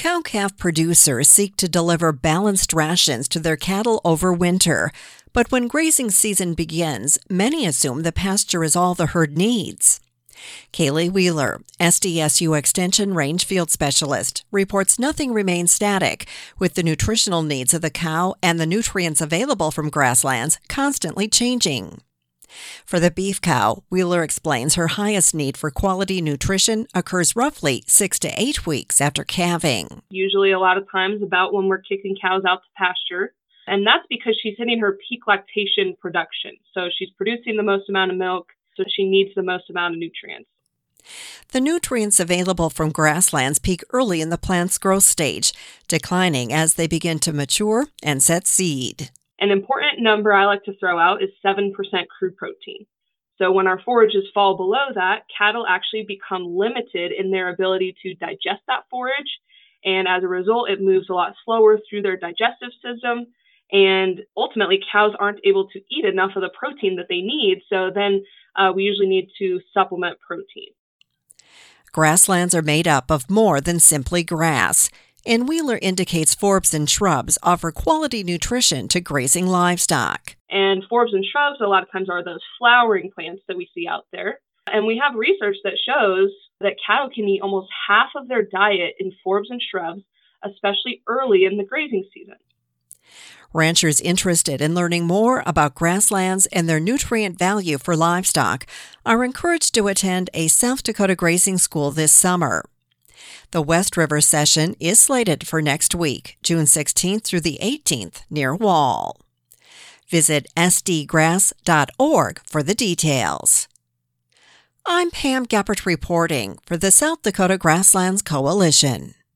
Cow-calf producers seek to deliver balanced rations to their cattle over winter, but when grazing season begins, many assume the pasture is all the herd needs. Kaylee Wheeler, SDSU Extension Range Field Specialist, reports nothing remains static, with the nutritional needs of the cow and the nutrients available from grasslands constantly changing. For the beef cow, Wheeler explains her highest need for quality nutrition occurs roughly 6 to 8 weeks after calving. Usually a lot of times about when we're kicking cows out to pasture. And that's because she's hitting her peak lactation production. So she's producing the most amount of milk, so she needs the most amount of nutrients. The nutrients available from grasslands peak early in the plant's growth stage, declining as they begin to mature and set seed. An important number I like to throw out is 7% crude protein. So when our forages fall below that, cattle actually become limited in their ability to digest that forage. And as a result, it moves a lot slower through their digestive system. And ultimately, cows aren't able to eat enough of the protein that they need. So then we usually need to supplement protein. Grasslands are made up of more than simply grass. And Wheeler indicates forbs and shrubs offer quality nutrition to grazing livestock. And forbs and shrubs a lot of times are those flowering plants that we see out there. And we have research that shows that cattle can eat almost half of their diet in forbs and shrubs, especially early in the grazing season. Ranchers interested in learning more about grasslands and their nutrient value for livestock are encouraged to attend a South Dakota grazing school this summer. The West River session is slated for next week, June 16th through the 18th, near Wall. Visit sdgrass.org for the details. I'm Pam Geppert reporting for the South Dakota Grasslands Coalition.